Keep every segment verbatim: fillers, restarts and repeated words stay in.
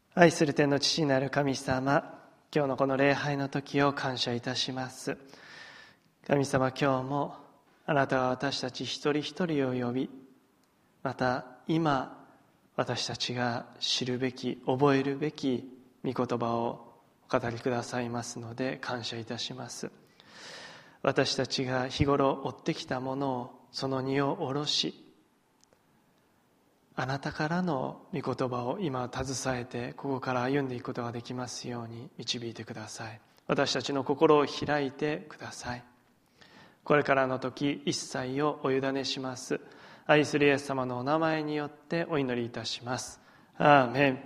愛する天の父なる神様、今日のこの礼拝の時を感謝いたします。神様、今日もあなたは私たち一人一人を呼び、また今私たちが知るべき、覚えるべき御言葉をお語りくださいますので感謝いたします。私たちが日頃追ってきたものを、その荷を下ろし、あなたからの御言葉を今携えて、ここから歩んでいくことができますように導いてください。私たちの心を開いてください。これからの時、一切をお委ねします。愛するイエス様のお名前によってお祈りいたします。アーメン。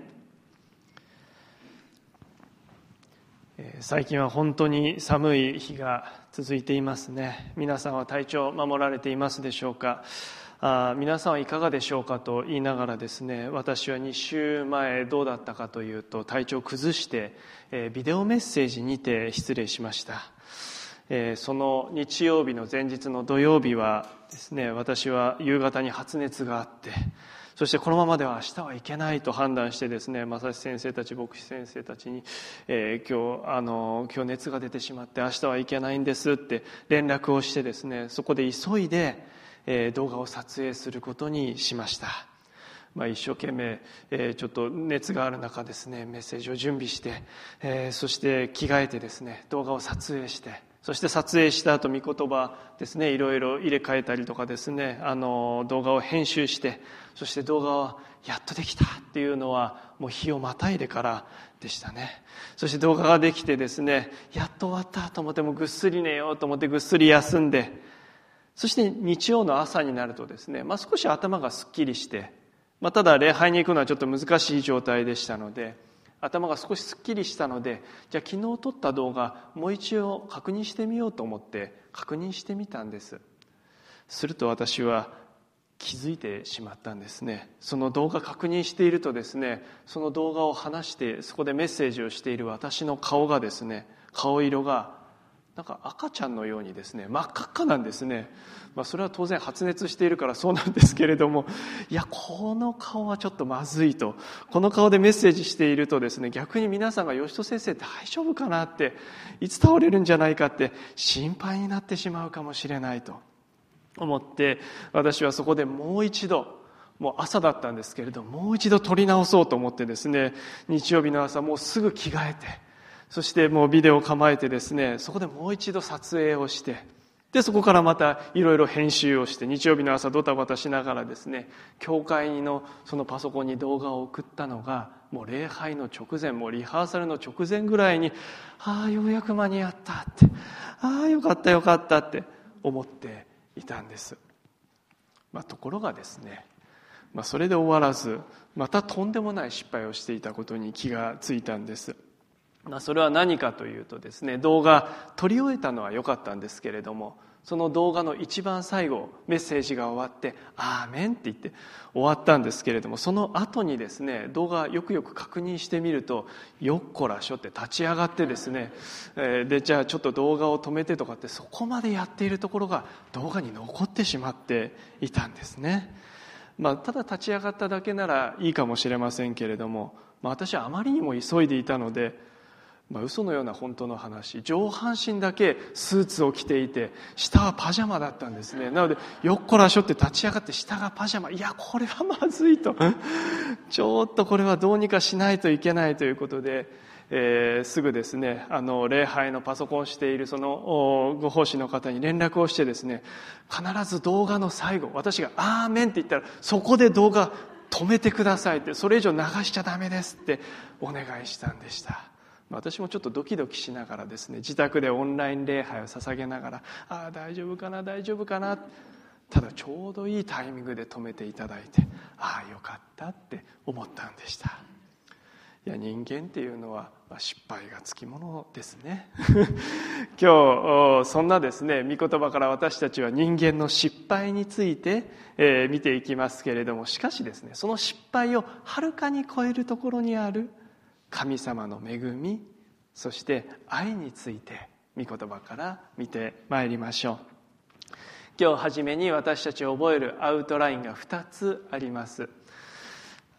最近は本当に寒い日が続いていますね。皆さんは体調を守られていますでしょうか。あ皆さんはいかがでしょうかと言いながらですね、私はに週前どうだったかというと、体調を崩して、えー、ビデオメッセージにて失礼しました。えー、その日曜日の前日の土曜日はですね、私は夕方に発熱があって、そしてこのままでは明日はいけないと判断してですね、正志先生たち、牧師先生たちに、えー、今日あの今日熱が出てしまって明日はいけないんですって連絡をしてですね、そこで急いで、えー、動画を撮影することにしました。まあ、一生懸命、えー、ちょっと熱がある中ですね、メッセージを準備して、えー、そして着替えてですね、動画を撮影して、そして撮影した後、御言葉ですね、いろいろ入れ替えたりとかですね、あの動画を編集して、そして動画はやっとできたっていうのはもう日をまたいでからでしたね。そして動画ができてですね、やっと終わったと思って、もぐっすり寝ようと思ってぐっすり休んで、そして日曜の朝になるとですね、まあ、少し頭がすっきりして、まあ、ただ礼拝に行くのはちょっと難しい状態でしたので、頭が少しすっきりしたので、じゃあ昨日撮った動画もう一度確認してみようと思って確認してみたんです。すると私は気づいてしまったんですね。その動画確認しているとですね、その動画を話してそこでメッセージをしている私の顔がですね、顔色がなんか赤ちゃんのようにですね、真っ赤っかなんですね。まあ、それは当然発熱しているからそうなんですけれども、いや、この顔はちょっとまずいと。この顔でメッセージしているとですね、逆に皆さんが吉戸先生大丈夫かなって、いつ倒れるんじゃないかって心配になってしまうかもしれないと思って、私はそこでもう一度、もう朝だったんですけれども、もう一度撮り直そうと思ってですね、日曜日の朝もうすぐ着替えて、そしてもうビデオを構えてですね、そこでもう一度撮影をして、でそこからまたいろいろ編集をして、日曜日の朝ドタバタしながらですね、教会のそのパソコンに動画を送ったのがもう礼拝の直前、もうリハーサルの直前ぐらいに、ああようやく間に合ったって、ああよかったよかったって思っていたんです。まあ、ところがですね、まあ、それで終わらず、またとんでもない失敗をしていたことに気がついたんです。まあ、それは何かというとですね、動画撮り終えたのは良かったんですけれども、その動画の一番最後、メッセージが終わってアーメンって言って終わったんですけれども、その後にですね、動画よくよく確認してみると、よっこらしょって立ち上がってですね、えー、でじゃあちょっと動画を止めてとかって、そこまでやっているところが動画に残ってしまっていたんですね。まあ、ただ立ち上がっただけならいいかもしれませんけれども、まあ、私はあまりにも急いでいたので、まあ、嘘のような本当の話、上半身だけスーツを着ていて下はパジャマだったんですね。なのでよっこらしょって立ち上がって下がパジャマ、いやこれはまずいとちょっとこれはどうにかしないといけないということで、えー、すぐですね、あの礼拝のパソコンをしているそのご奉仕の方に連絡をしてですね、必ず動画の最後、私がアーメンって言ったらそこで動画止めてくださいって、それ以上流しちゃダメですってお願いしたんでした。私もちょっとドキドキしながらですね、自宅でオンライン礼拝を捧げながら、ああ大丈夫かな大丈夫かな、ただちょうどいいタイミングで止めていただいて、ああよかったって思ったんでした。いや、人間っていうのは失敗がつきものですね今日そんなですね、御言葉から私たちは人間の失敗について、えー、見ていきますけれども、しかしですね、その失敗をはるかに超えるところにある神様の恵み、そして愛について御言葉から見てまいりましょう。今日初めに私たちを覚えるアウトラインがふたつあります。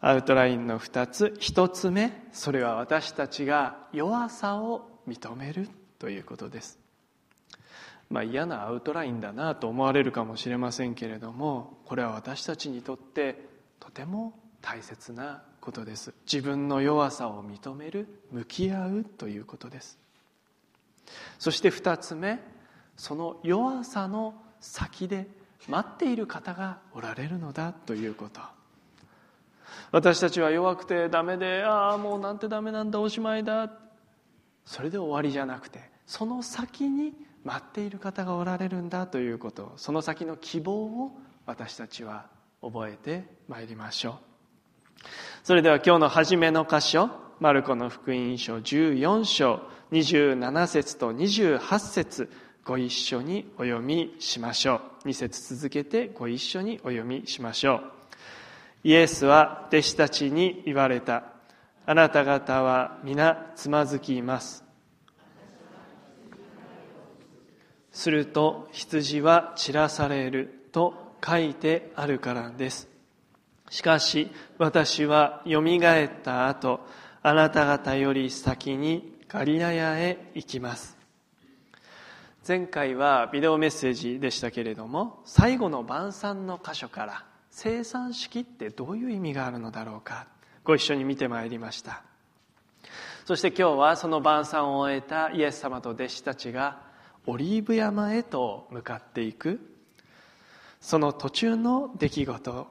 アウトラインのふたつ、ひとつめ、それは私たちが弱さを認めるということです。まあ嫌なアウトラインだなと思われるかもしれませんけれども、これは私たちにとってとても大切なことです。自分の弱さを認める、向き合うということです。そしてふたつめ、その弱さの先で待っている方がおられるのだということ。私たちは弱くてダメで、ああもうなんてダメなんだ、おしまいだ、それで終わりじゃなくて、その先に待っている方がおられるんだということ、その先の希望を私たちは覚えてまいりましょう。それでは今日の初めの箇所、マルコの福音書じゅうよん章にじゅうなな節とにじゅうはち節、ご一緒にお読みしましょう。に節続けてご一緒にお読みしましょう。イエスは弟子たちに言われた。あなた方は皆つまずきます。すると羊は散らされると書いてあるからです。しかし私はよみがえった後、あなた方より先にガリラヤへ行きます。前回はビデオメッセージでしたけれども、最後の晩餐の箇所から生産式ってどういう意味があるのだろうか、ご一緒に見てまいりました。そして今日はその晩餐を終えたイエス様と弟子たちがオリーブ山へと向かっていく、その途中の出来事、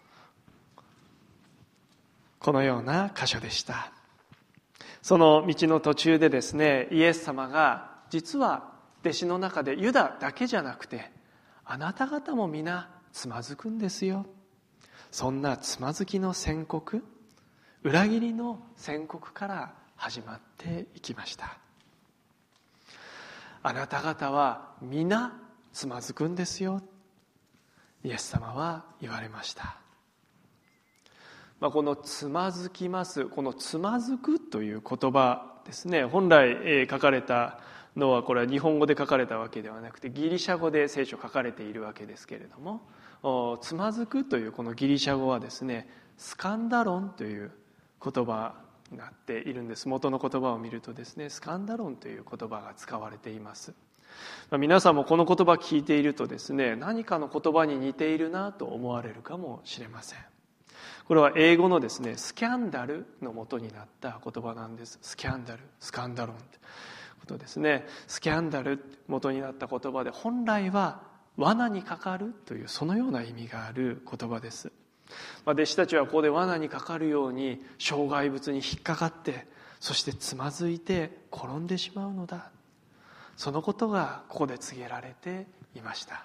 このような箇所でした。その道の途中でですね、イエス様が実は弟子の中でユダだけじゃなくて、あなた方も皆つまずくんですよ。そんなつまずきの宣告、裏切りの宣告から始まっていきました。あなた方は皆つまずくんですよ、イエス様は言われました。まあ、このつまずきます、このつまずくという言葉ですね、本来、えー、書かれたのは、これは日本語で書かれたわけではなくてギリシャ語で聖書書かれているわけですけれども、つまずくというこのギリシャ語はですね、スカンダロンという言葉になっているんです。元の言葉を見るとですね、スカンダロンという言葉が使われています。まあ、皆さんもこの言葉聞いているとですね、何かの言葉に似ているなと思われるかもしれません。これは英語のですね、スキャンダルの元になった言葉なんです。スキャンダル、スカンダロンってことですね。スキャンダル元になった言葉で、本来は罠にかかるというそのような意味がある言葉です。まあ、弟子たちはここで罠にかかるように障害物に引っかかって、そしてつまずいて転んでしまうのだ、そのことがここで告げられていました。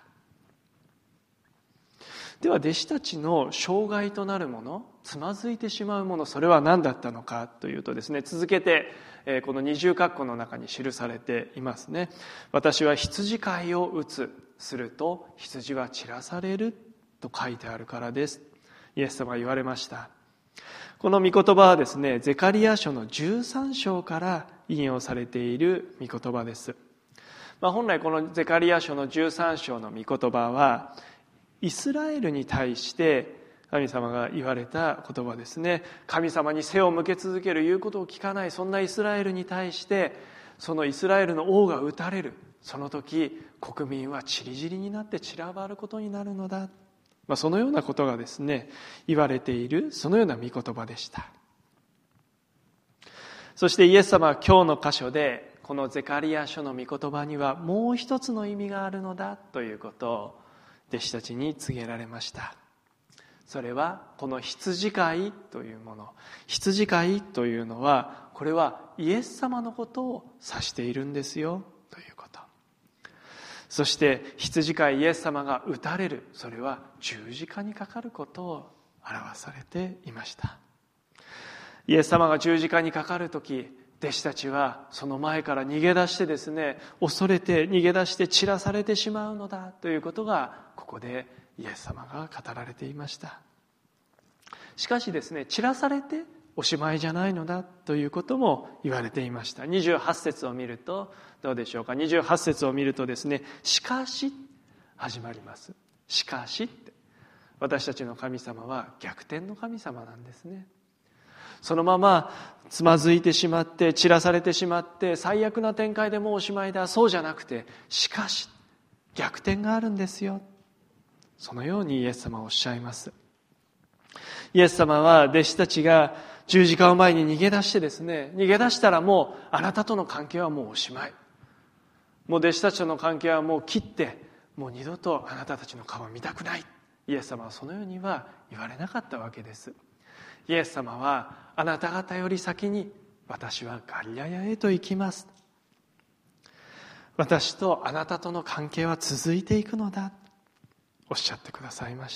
では弟子たちの障害となるもの、つまずいてしまうもの、それは何だったのかというとですね、続けてこの二重括弧の中に記されていますね。私は羊飼いを打つ、すると羊は散らされると書いてあるからです。イエス様は言われました。この御言葉はですね、ゼカリヤ書のじゅうさん章から引用されている御言葉です。まあ、本来このゼカリヤ書のじゅうさん章の御言葉はイスラエルに対して神様が言われた言葉ですね。神様に背を向け続ける、言うことを聞かない、そんなイスラエルに対して、そのイスラエルの王が討たれる、その時国民は散り散りになって散らばることになるのだ、まあ、そのようなことがですね言われている、そのような御言葉でした。そしてイエス様は今日の箇所で、このゼカリヤ書の御言葉にはもう一つの意味があるのだということを弟子たちに告げられました。それはこの羊飼いというもの、羊飼いというのは、これはイエス様のことを指しているんですよということ。そして羊飼いイエス様が討たれる、それは十字架にかかることを表されていました。イエス様が十字架にかかるとき、弟子たちはその前から逃げ出してですね、恐れて逃げ出して散らされてしまうのだということが、ここでイエス様が語られていました。しかしですね、散らされておしまいじゃないのだということも言われていました。にじゅうはち節を見るとどうでしょうか。にじゅうはち節を見るとですね、しかし始まります。しかしって、 私たちの神様は逆転の神様なんですね。そのままつまずいてしまって散らされてしまって最悪な展開でもうおしまいだ、そうじゃなくて、しかし逆転があるんですよ。そのようにイエス様はおっしゃいます。イエス様は弟子たちが十字架を前に逃げ出してですね、逃げ出したらもうあなたとの関係はもうおしまい、もう弟子たちとの関係はもう切って、もう二度とあなたたちの顔を見たくない、イエス様はそのようには言われなかったわけです。イエス様はあなた方より先に私はガリラヤへと行きます、私とあなたとの関係は続いていくのだ、おっしゃってくださいました。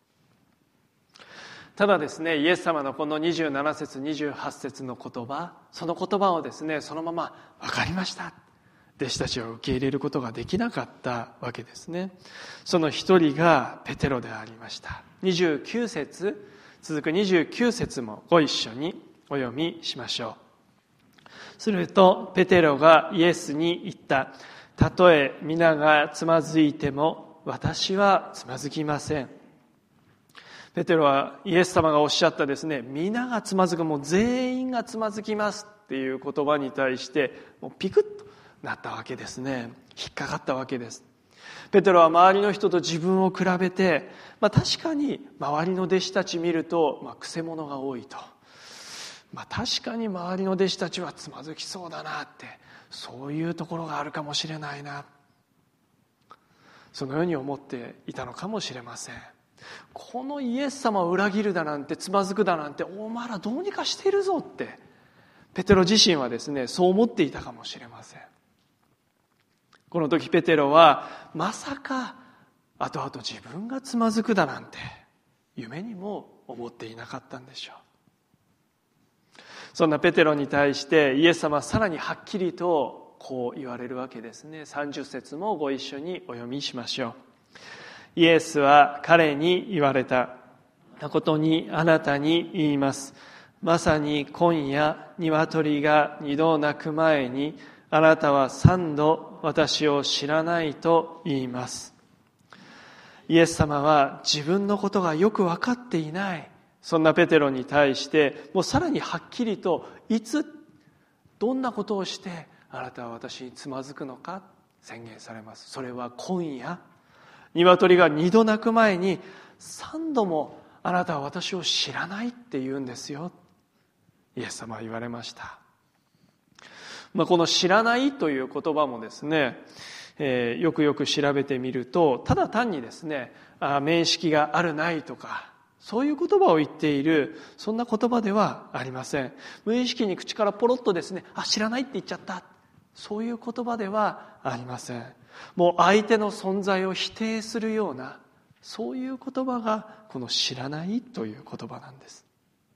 ただですね、イエス様のこのにじゅうなな節にじゅうはち節の言葉、その言葉をですね、そのまま分かりました、弟子たちは受け入れることができなかったわけですね。その一人がペテロでありました。にじゅうきゅう節、続くにじゅうきゅう節もご一緒にお読みしましょう。するとペテロがイエスに言った。たとえ皆がつまずいても私はつまずきません。ペテロはイエス様がおっしゃったですね、皆がつまずく、もう全員がつまずきますっていう言葉に対してもうピクッとなったわけですね。引っかかったわけです。ペテロは周りの人と自分を比べて、まあ、確かに周りの弟子たち見ると、まあ、くせ者が多いと、まあ、確かに周りの弟子たちはつまずきそうだなって、そういうところがあるかもしれないな、そのように思っていたのかもしれません。このイエス様を裏切るだなんて、つまずくだなんて、お前らどうにかしているぞってペテロ自身はですね、そう思っていたかもしれません。この時ペテロはまさか後々自分がつまずくだなんて夢にも思っていなかったんでしょう。そんなペテロに対してイエス様はさらにはっきりとこう言われるわけですね。さんじゅう節もご一緒にお読みしましょう。イエスは彼に言われた。誠にあなたに言います。まさに今夜鶏が二度鳴く前にあなたは三度私を知らないと言います。イエス様は自分のことがよく分かっていない、そんなペテロに対してもうさらにはっきりと、いつどんなことをしてあなたは私につまずくのか宣言されます。それは今夜鶏が二度鳴く前に三度もあなたは私を知らないって言うんですよ、イエス様は言われました。まあ、この知らないという言葉もですね、えー、よくよく調べてみると、ただ単にですね、あ面識があるないとかそういう言葉を言っている、そんな言葉ではありません。無意識に口からポロッとですね、あ知らないって言っちゃった、そういう言葉ではありません。もう相手の存在を否定するような、そういう言葉がこの知らないという言葉なんです。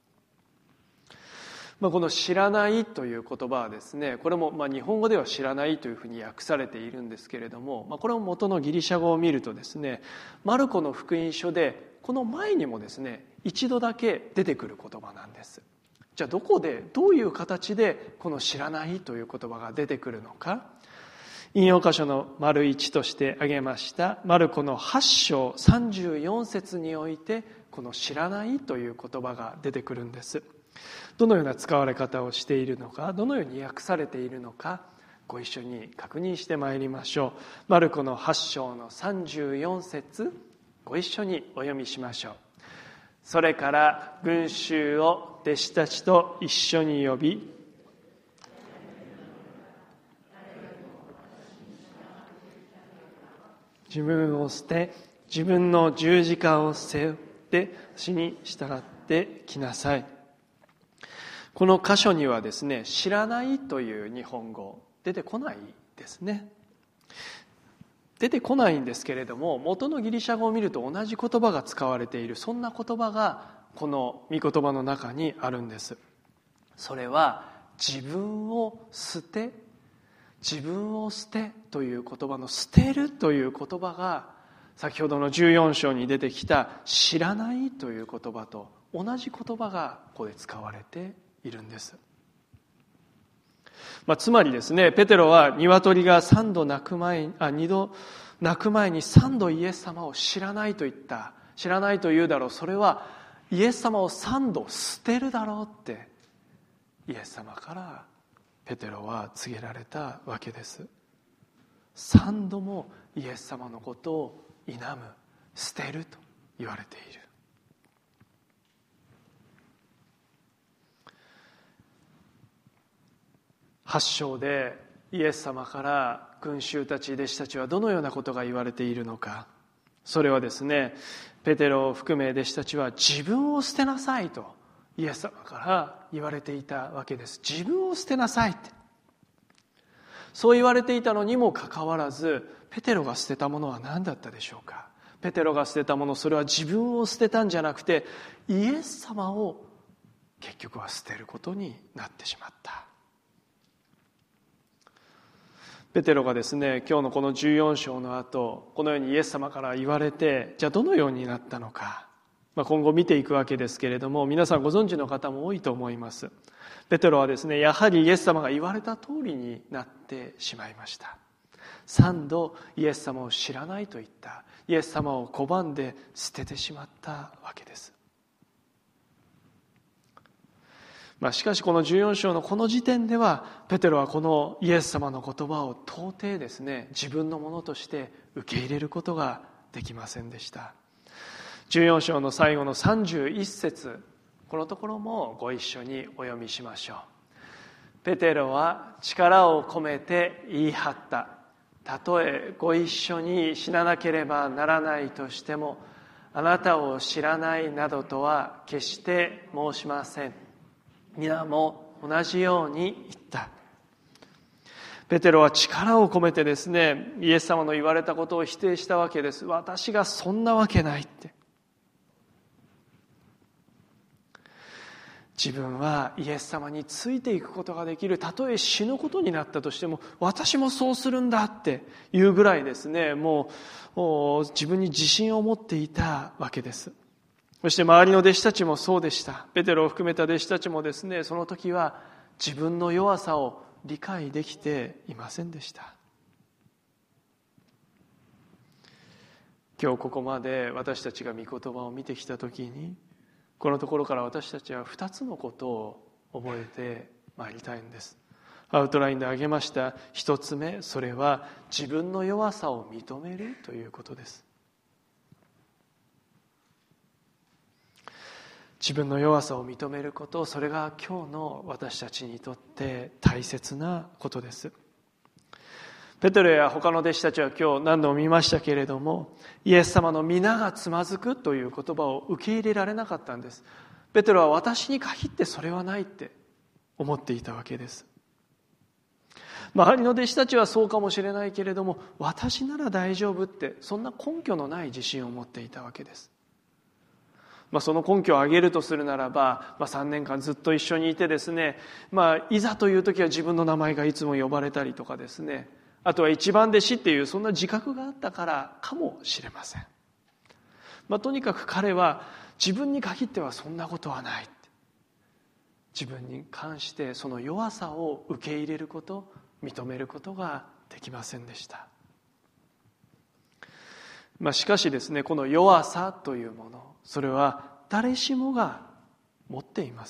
まあ、この知らないという言葉はですね、これもまあ日本語では知らないというふうに訳されているんですけれども、まあ、これも元のギリシャ語を見るとですね、マルコの福音書でこの前にもですね、一度だけ出てくる言葉なんです。じゃあどこでどういう形でこの知らないという言葉が出てくるのか、引用箇所の丸一として挙げましたマルコのはち章さんじゅうよん節において、この知らないという言葉が出てくるんです。どのような使われ方をしているのか、どのように訳されているのか、ご一緒に確認してまいりましょう。マルコのはち章のさんじゅうよん節、ご一緒にお読みしましょう。それから群衆を弟子たちと一緒に呼び、自分を捨て、自分の十字架を背負って私に従ってきなさい。この箇所にはですね、知らないという日本語出てこないですね。出てこないんですけれども、元のギリシャ語を見ると同じ言葉が使われている、そんな言葉がこの御言葉の中にあるんです。それは自分を捨て、自分を捨てという言葉の捨てるという言葉が、先ほどのじゅうよん章に出てきた知らないという言葉と同じ言葉がここで使われているんです。まあ、つまりですね、ペテロは鶏が三度鳴く前に、あ、二度鳴く前に三度イエス様を知らないと言った、 知らないと言うだろう。それはイエス様を三度捨てるだろうってイエス様からペテロは告げられたわけです。三度もイエス様のことを否む、捨てると言われている。八章でイエス様から群衆たち、弟子たちはどのようなことが言われているのか。それはですね、ペテロを含め弟子たちは自分を捨てなさいとイエス様から言われていたわけです。自分を捨てなさいって。そう言われていたのにもかかわらず、ペテロが捨てたものは何だったでしょうか。ペテロが捨てたもの、それは自分を捨てたんじゃなくて、イエス様を結局は捨てることになってしまった。ペテロがですね、今日のこのじゅうよん章の後、このようにイエス様から言われて、じゃあどのようになったのか、まあ、今後見ていくわけですけれども、皆さんご存知の方も多いと思います。ペテロはですね、やはりイエス様が言われた通りになってしまいました。三度イエス様を知らないと言った、イエス様を拒んで捨ててしまったわけです。まあ、しかしこのじゅうよん章のこの時点では、ペテロはこのイエス様の言葉を到底ですね、自分のものとして受け入れることができませんでした。じゅうよん章の最後のさんじゅういっ節、このところもご一緒にお読みしましょう。ペテロは力を込めて言い張った。たとえご一緒に死ななければならないとしても、あなたを知らないなどとは決して申しません。皆も同じように言った。ペテロは力を込めてですね、イエス様の言われたことを否定したわけです。私がそんなわけないって。自分はイエス様についていくことができる。たとえ死ぬことになったとしても、私もそうするんだっていうぐらいですね、もう自分に自信を持っていたわけです。そして周りの弟子たちもそうでした。ペテロを含めた弟子たちもですね、その時は自分の弱さを理解できていませんでした。今日ここまで私たちが御言葉を見てきた時に、このところから私たちは二つのことを覚えてまいりたいんです。アウトラインで挙げました一つ目、それは自分の弱さを認めるということです。自分の弱さを認めること、それが今日の私たちにとって大切なことです。ペテロや他の弟子たちは今日何度も見ましたけれども、イエス様の皆がつまずくという言葉を受け入れられなかったんです。ペテロは私に限ってそれはないって思っていたわけです。周りの弟子たちはそうかもしれないけれども、私なら大丈夫って、そんな根拠のない自信を持っていたわけです。まあ、その根拠を挙げるとするならば、まあ、さんねんかんずっと一緒にいてですね、まあ、いざという時は自分の名前がいつも呼ばれたりとかですね、あとは一番弟子っていうそんな自覚があったからかもしれません。まあ、とにかく彼は自分に限ってはそんなことはない。自分に関してその弱さを受け入れること、認めることができませんでした。まあ、しかしですね、この弱さというもの、それは誰しもが持っています。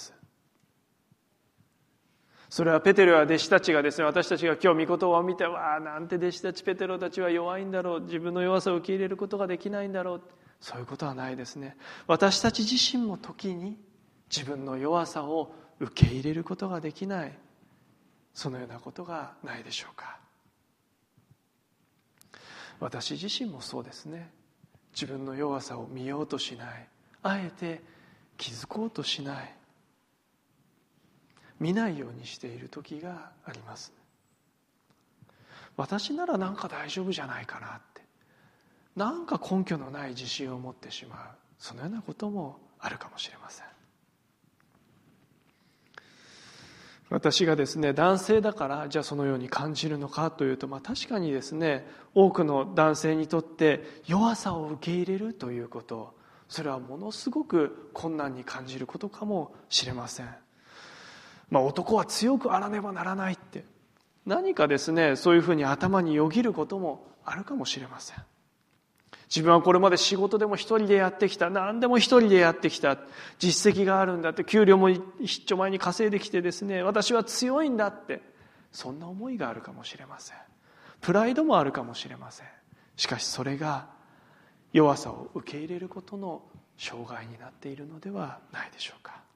それはペテロや弟子たちがですね、私たちが今日御言葉を見て、わあ、なんて弟子たち、ペテロたちは弱いんだろう、自分の弱さを受け入れることができないんだろう、そういうことはないですね。私たち自身も時に自分の弱さを受け入れることができない、そのようなことがないでしょうか。私自身もそうですね。自分の弱さを見ようとしない、あえて気づこうとしない、見ないようにしている時があります。私ならなんか大丈夫じゃないかなって、なんか根拠のない自信を持ってしまう、そのようなこともあるかもしれません。私がですね、男性だからじゃあそのように感じるのかというと、まあ、確かにですね、多くの男性にとって弱さを受け入れるということ、それはものすごく困難に感じることかもしれません。まあ、男は強くあらねばならないって、何かですね、そういうふうに頭によぎることもあるかもしれません。 自分はこれまで仕事でも一人でやってきた。何でも一人でやってきた。実績があるんだって。給料も一丁前に稼いできてですね、私は強いんだって。そんな思いがあるかもしれません。プライドもあるかもしれません。しかしそれが弱さを受け入れることの障害になっているのではないでしょうか。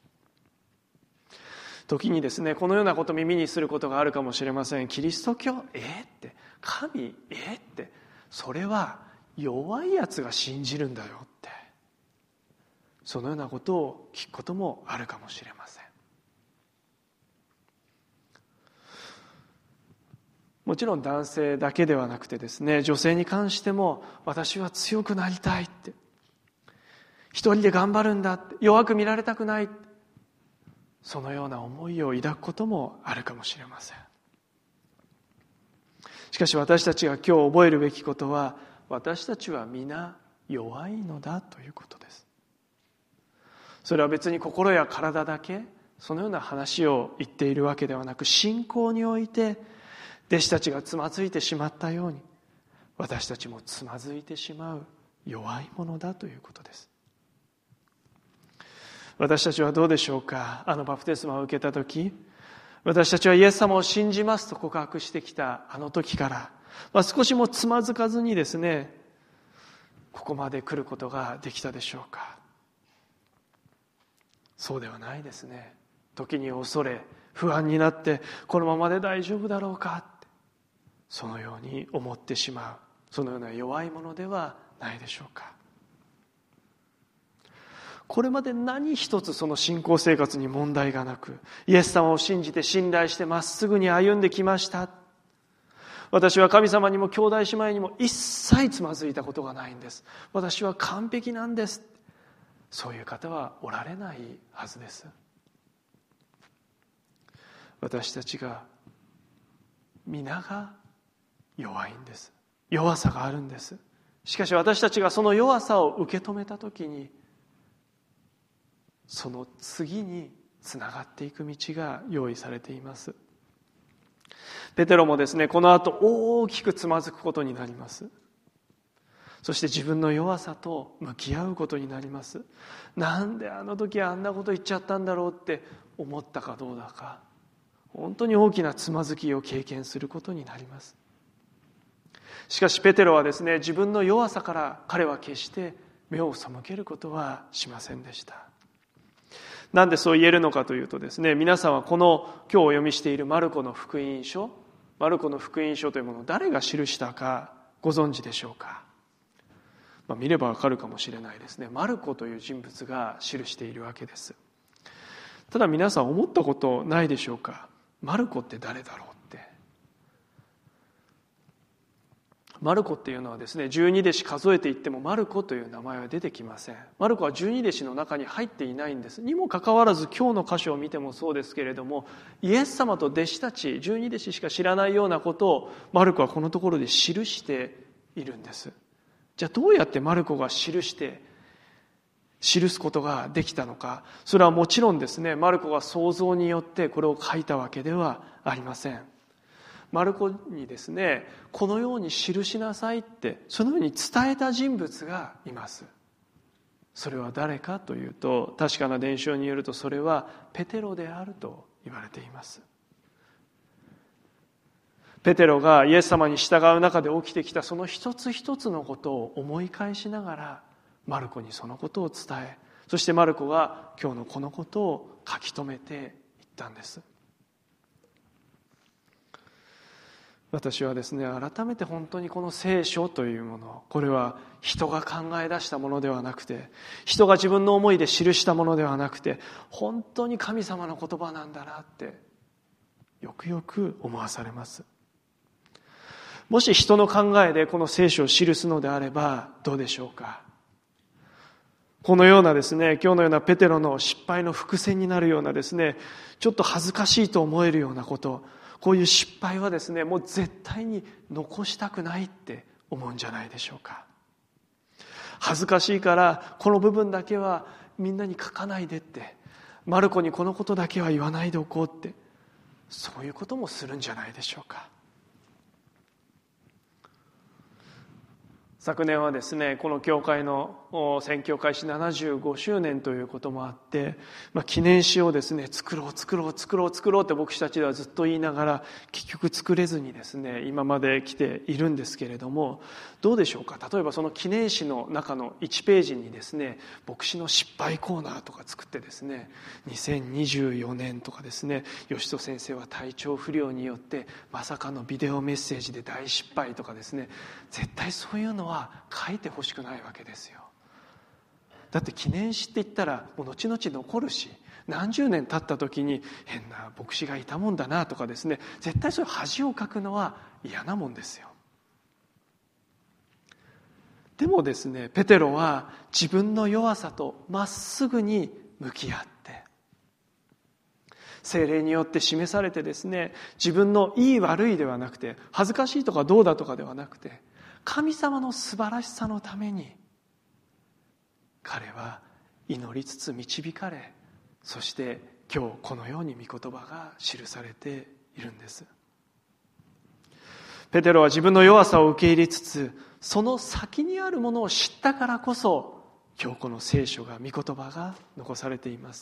時にですね、このようなことを耳にすることがあるかもしれません。キリスト教、えー、って、神、えー、って、それは弱いやつが信じるんだよって、そのようなことを聞くこともあるかもしれません。もちろん男性だけではなくてですね、女性に関しても、私は強くなりたいって、一人で頑張るんだって、弱く見られたくないって、そのような思いを抱くこともあるかもしれません。しかし私たちが今日覚えるべきことは、私たちは皆弱いのだということです。それは別に心や体だけそのような話を言っているわけではなく、信仰において弟子たちがつまずいてしまったように、私たちもつまずいてしまう弱いものだということです。私たちはどうでしょうか。あのバプテスマを受けたとき、私たちはイエス様を信じますと告白してきたあの時から、まあ、少しもつまずかずにですね、ここまで来ることができたでしょうか。そうではないですね。時に恐れ、不安になって、このままで大丈夫だろうかって、そのように思ってしまう、そのような弱いものではないでしょうか。これまで何一つその信仰生活に問題がなく、イエス様を信じて信頼してまっすぐに歩んできました。私は神様にも兄弟姉妹にも一切つまずいたことがないんです。私は完璧なんです。そういう方はおられないはずです。私たちが皆が弱いんです。弱さがあるんです。しかし私たちがその弱さを受け止めたときに、その次につながっていく道が用意されています。ペテロもですね、この後大きくつまずくことになります。そして自分の弱さと向き合うことになります。なんであの時あんなこと言っちゃったんだろうって思ったかどうだか、本当に大きなつまずきを経験することになります。しかしペテロはですね、自分の弱さから彼は決して目を背けることはしませんでした。なんでそう言えるのかというとですね、皆さんはこの今日お読みしているマルコの福音書、マルコの福音書というものを誰が記したかご存知でしょうか。まあ、見ればわかるかもしれないですね。マルコという人物が記しているわけです。ただ皆さん思ったことないでしょうか。マルコって誰だろうって。マルコっていうのはですね、十二弟子数えていってもマルコという名前は出てきません。マルコは十二弟子の中に入っていないんです。にもかかわらず今日の箇所を見てもそうですけれども、イエス様と弟子たち十二弟子しか知らないようなことをマルコはこのところで記しているんです。じゃあどうやってマルコが記して記すことができたのか。それはもちろんですね、マルコが想像によってこれを書いたわけではありません。マルコにですね、このように記しなさいってそのように伝えた人物がいます。それは誰かというと、確かな伝承によるとそれはペテロであると言われています。ペテロがイエス様に従う中で起きてきたその一つ一つのことを思い返しながらマルコにそのことを伝え、そしてマルコが今日のこのことを書き留めていったんです。私はですね、改めて本当にこの聖書というもの、これは人が考え出したものではなくて、人が自分の思いで記したものではなくて、本当に神様の言葉なんだなってよくよく思わされます。もし人の考えでこの聖書を記すのであればどうでしょうか。このようなですね、今日のようなペテロの失敗の伏線になるようなですね、ちょっと恥ずかしいと思えるようなこと、こういう失敗はですね、もう絶対に残したくないって思うんじゃないでしょうか。恥ずかしいからこの部分だけはみんなに書かないでって、マルコにこのことだけは言わないでおこうって、そういうこともするんじゃないでしょうか。 昨年はですね、この教会の宣教開始ななじゅうごしゅうねんということもあって、まあ、記念誌をですね、作ろう作ろう作ろう作ろうって僕たちではずっと言いながら、結局作れずにですね、今まで来ているんですけれども、どうでしょうか。例えばその記念誌の中のいちページにですね、牧師の失敗コーナーとか作ってですね、にせんにじゅうよねんとかですね、吉戸先生は体調不良によってまさかのビデオメッセージで大失敗とかですね、絶対そういうのは書いてほしくないわけですよ。だって記念誌って言ったらもう後々残るし、何十年経った時に変な牧師がいたもんだなとかですね、絶対そういう恥をかくのは嫌なもんですよ。でもですね、ペテロは自分の弱さとまっすぐに向き合って、聖霊によって示されてですね、自分のいい悪いではなくて、恥ずかしいとかどうだとかではなくて、神様の素晴らしさのために彼は祈りつつ導かれ、そして今日このように御言葉が記されているんです。ペテロは自分の弱さを受け入れつつ、その先にあるものを知ったからこそ、今日この聖書が、御言葉が残されています。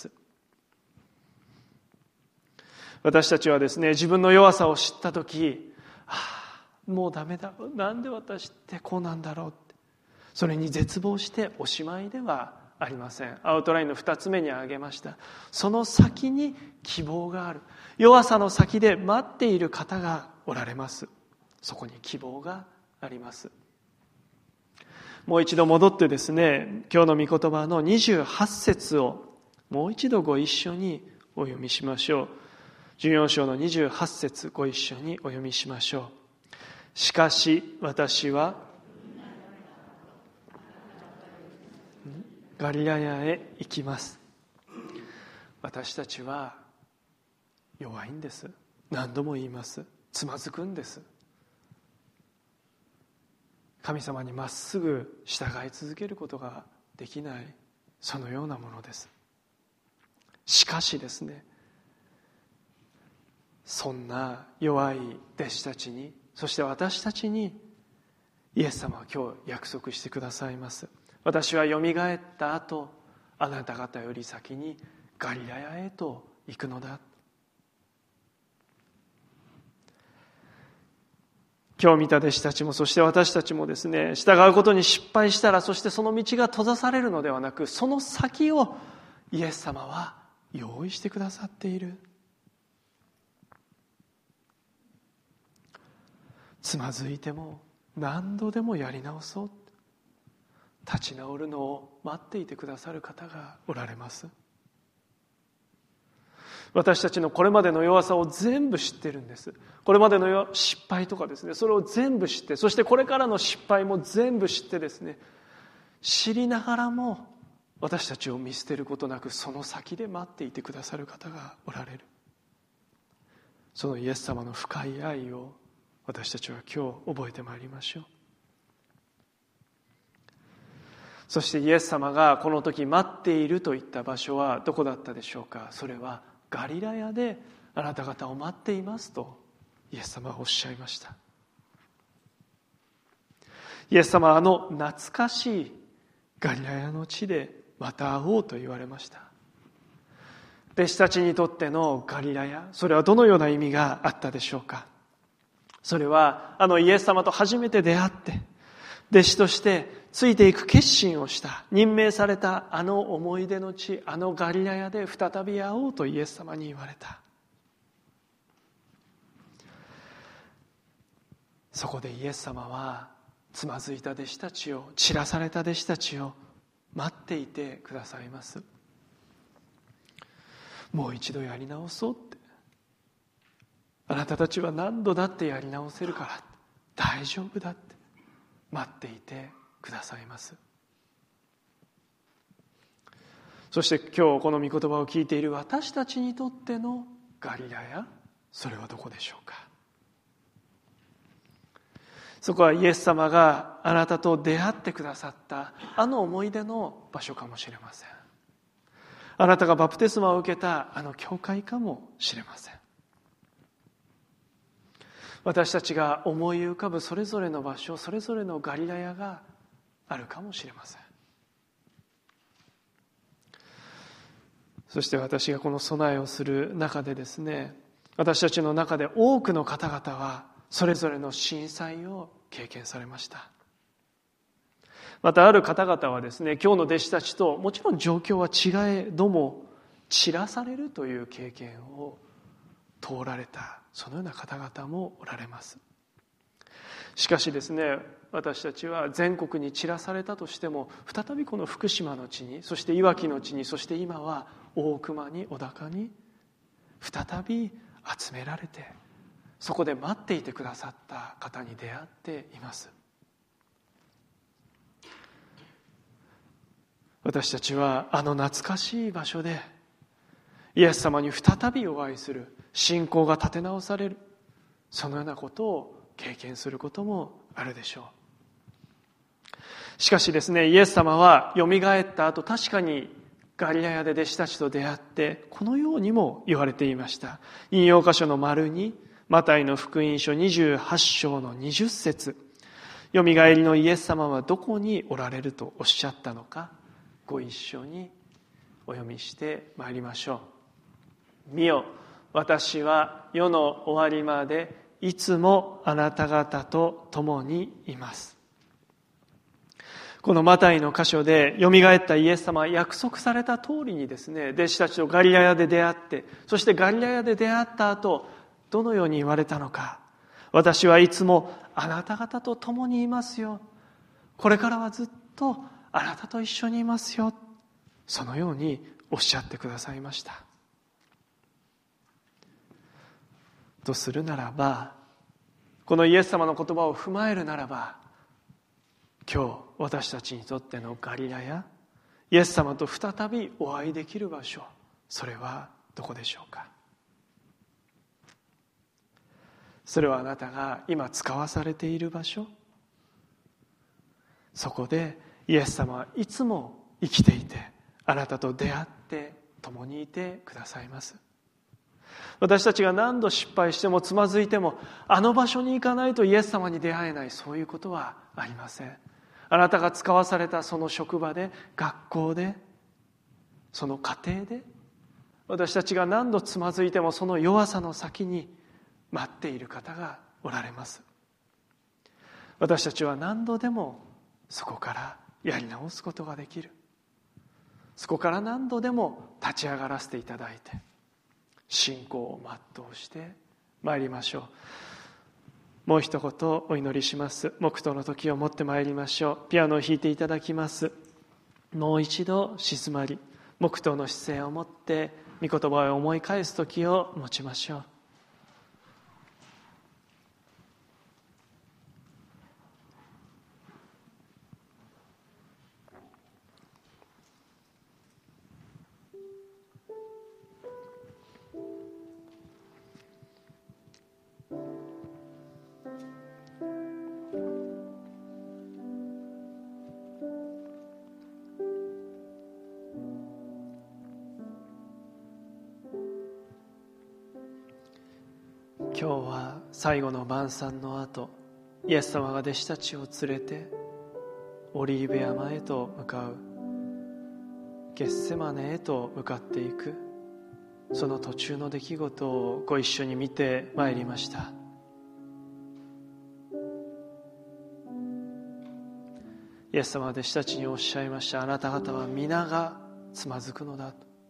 私たちはですね、自分の弱さを知ったとき、ああ、もうダメだ、なんで私ってこうなんだろうって、それに絶望しておしまいではありません。アウトラインの二つ目に挙げました。その先に希望がある。弱さの先で待っている方がおられます。そこに希望があります。もう一度戻ってですね、今日の御言葉のにじゅうはち節をもう一度ご一緒にお読みしましょう。じゅうよん章のにじゅうはち節、ご一緒にお読みしましょう。しかし私はガリラヤへ行きます。私たちは弱いんです。何度も言います。つまずくんです。神様にまっすぐ従い続けることができない、そのようなものです。しかしですね、そんな弱い弟子たちに、そして私たちにイエス様は今日約束してくださいます。私はよみがえった後、あなた方より先にガリラヤへと行くのだ。今日見た弟子たちも、そして私たちもですね、従うことに失敗したら、そしてその道が閉ざされるのではなく、その先をイエス様は用意してくださっている。つまずいても何度でもやり直そう、立ち直るのを待っていてくださる方がおられます。私たちのこれまでの弱さを全部知っているんです。これまでの失敗とかですね、それを全部知って、そしてこれからの失敗も全部知ってですね、知りながらも私たちを見捨てることなく、その先で待っていてくださる方がおられる。そのイエス様の深い愛を私たちは今日覚えてまいりましょう。そしてイエス様がこの時待っているといった場所はどこだったでしょうか。それはガリラヤであなた方を待っていますとイエス様はおっしゃいました。イエス様はあの懐かしいガリラヤの地でまた会おうと言われました。弟子たちにとってのガリラヤ、それはどのような意味があったでしょうか。それはあのイエス様と初めて出会って弟子としてついていく決心をした、任命されたあの思い出の地、あのガリラヤで再び会おうとイエス様に言われた。そこでイエス様はつまずいた弟子たちを、散らされた弟子たちを待っていてくださいます。もう一度やり直そうって、あなたたちは何度だってやり直せるから、大丈夫だって待っていてくださいます。そして今日この御言葉を聞いている私たちにとってのガリラヤ、それはどこでしょうか。そこはイエス様があなたと出会ってくださったあの思い出の場所かもしれません。あなたがバプテスマを受けたあの教会かもしれません。私たちが思い浮かぶそれぞれの場所、それぞれのガリラヤがあるかもしれません。そして私がこの備えをする中でですね、私たちの中で多くの方々はそれぞれの震災を経験されました。またある方々はですね、今日の弟子たちともちろん状況は違えども散らされるという経験を通られた、そのような方々もおられます。しかしですね、私たちは全国に散らされたとしても再びこの福島の地に、そしていわきの地に、そして今は大熊に、小高に再び集められて、そこで待っていてくださった方に出会っています。私たちはあの懐かしい場所でイエス様に再びお会いする、信仰が立て直される、そのようなことを経験することもあるでしょう。しかしですね、イエス様はよみがえった後、確かにガリラヤで弟子たちと出会ってこのようにも言われていました。引用箇所の丸に、マタイの福音書にじゅうはち章のにじゅっ節、よみがえりのイエス様はどこにおられるとおっしゃったのか、ご一緒にお読みしてまいりましょう。見よ、私は世の終わりまでいつもあなた方と共にいます。このマタイの箇所でよみがえったイエス様は約束された通りにですね、弟子たちとガリラヤで出会って、そしてガリラヤで出会った後、どのように言われたのか。私はいつもあなた方と共にいますよ。これからはずっとあなたと一緒にいますよ。そのようにおっしゃってくださいました。とするならば、このイエス様の言葉を踏まえるならば、今日私たちにとってのガリラヤ、イエス様と再びお会いできる場所、それはどこでしょうか。それはあなたが今使わされている場所、そこでイエス様はいつも生きていて、あなたと出会って共にいてくださいます。私たちが何度失敗してもつまずいても、あの場所に行かないとイエス様に出会えない、そういうことはありません。あなたが使わされたその職場で、学校で、その家庭で、私たちが何度つまずいてもその弱さの先に待っている方がおられます。私たちは何度でもそこからやり直すことができる。そこから何度でも立ち上がらせていただいて、信仰を全うしてまいりましょう。もう一言お祈りします。黙祷の時を持ってまいりましょう。ピアノを弾いていただきます。もう一度静まり、黙祷の姿勢を持って御言葉を思い返す時を持ちましょう。今日は最後の晩餐の後、イエス様が弟子たちを連れてオリーブ山へと向かう、ゲッセマネへと向かっていく、その途中の出来事をご一緒に見てまいりました。イエス様は弟子たちにおっしゃいました。あなた方は皆がつまずくのだと。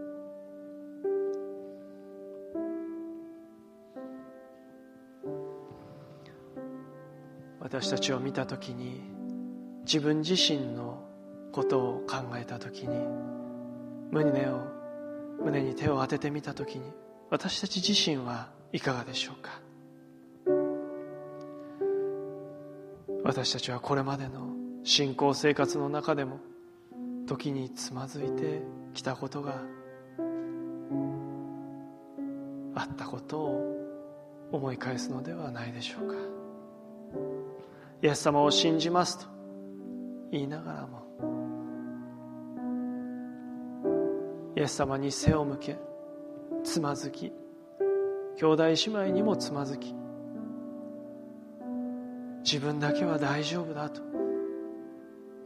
私たちを見たときに、自分自身のことを考えたときに、胸を胸に手を当ててみたときに、私たち自身はいかがでしょうか。私たちはこれまでの信仰生活の中でも時につまずいてきたことがあったことを思い返すのではないでしょうか。イエス様を信じますと言いながらも、イエス様に背を向け、つまずき、兄弟姉妹にもつまずき、自分だけは大丈夫だと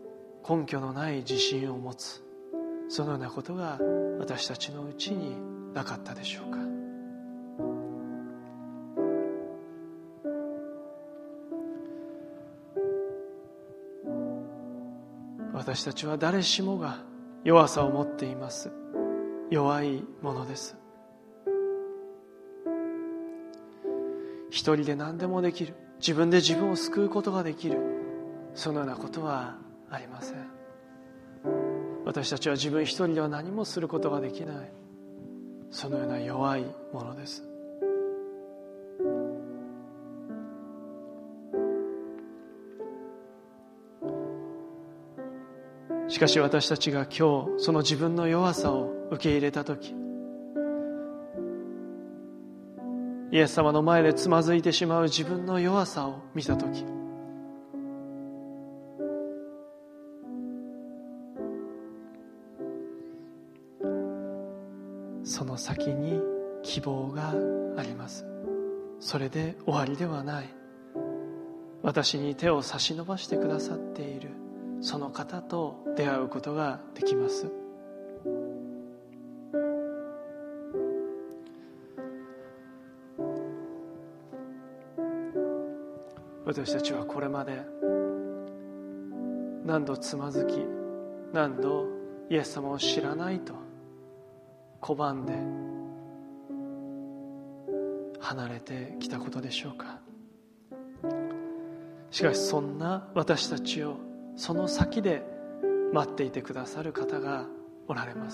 根拠のない自信を持つ、そのようなことが私たちのうちになかったでしょうか。私たちは誰しもが弱さを持っています。弱いものです。一人で何でもできる、自分で自分を救うことができる、そのようなことはありません。私たちは自分一人では何もすることができない、そのような弱いものです。しかし私たちが今日その自分の弱さを受け入れたとき、イエス様の前でつまずいてしまう自分の弱さを見たとき、その先に希望があります。それで終わりではない。私に手を差し伸ばしてくださっているその方と出会うことができます。私たちはこれまで何度つまずき、何度イエス様を知らないと拒んで離れてきたことでしょうか。しかしそんな私たちをその先で待っていてくださる方がおられます。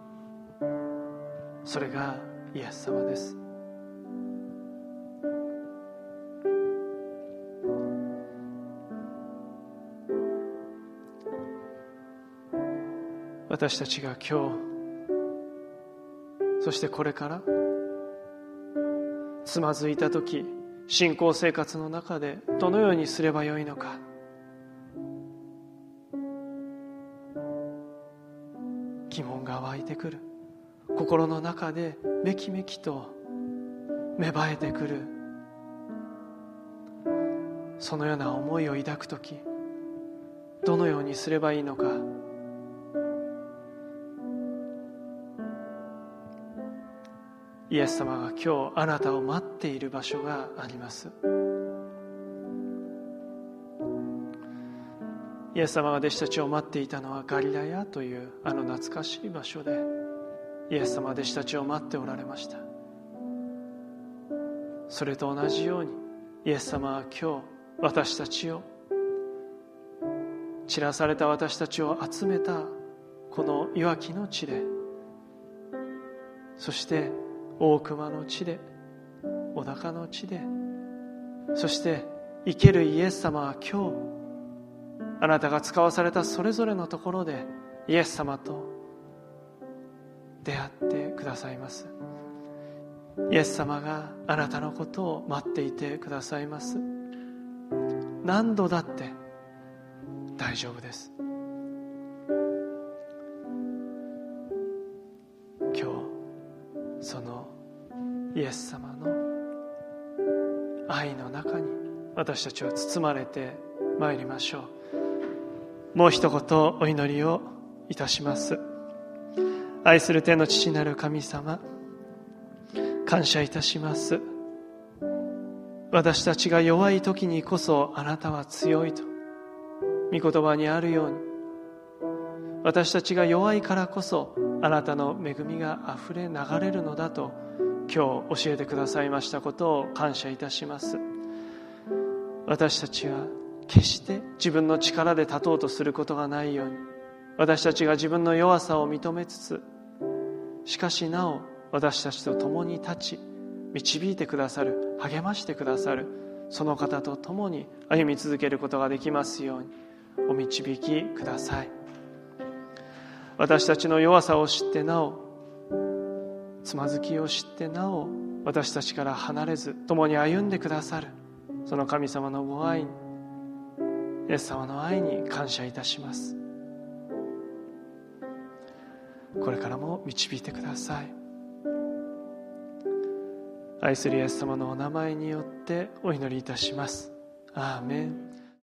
それがイエス様です。私たちが今日、そしてこれからつまずいたとき、信仰生活の中でどのようにすればよいのか、疑問が湧いてくる。心の中でめきめきと芽生えてくる。そのような思いを抱くとき、どのようにすればいいのか、イエス様が今日あなたを待っている場所があります。イエス様が弟子たちを待っていたのはガリラヤというあの懐かしい場所で、イエス様は弟子たちを待っておられました。それと同じようにイエス様は今日私たちを、散らされた私たちを集めたこのいわきの地で、そして大熊の地で、小高の地で、そして生けるイエス様は今日あなたが使わされたそれぞれのところでイエス様と出会ってくださいます。イエス様があなたのことを待っていてくださいます。何度だって大丈夫です。今日そのイエス様の愛の中に私たちは包まれてまいりましょう。もう一言お祈りをいたします。愛する天の父なる神様、感謝いたします。私たちが弱い時にこそあなたは強いと御言葉にあるように、私たちが弱いからこそあなたの恵みがあふれ流れるのだと今日教えてくださいましたことを感謝いたします。私たちは決して自分の力で立とうとすることがないように、私たちが自分の弱さを認めつつ、しかしなお私たちと共に立ち導いてくださる、励ましてくださるその方と共に歩み続けることができますようにお導きください。私たちの弱さを知ってなお、つまずきを知ってなお、私たちから離れず共に歩んでくださるその神様のご愛に、イエス様の愛に感謝いたします。これからも導いてください。愛するイエス様のお名前によってお祈りいたします。アーメン。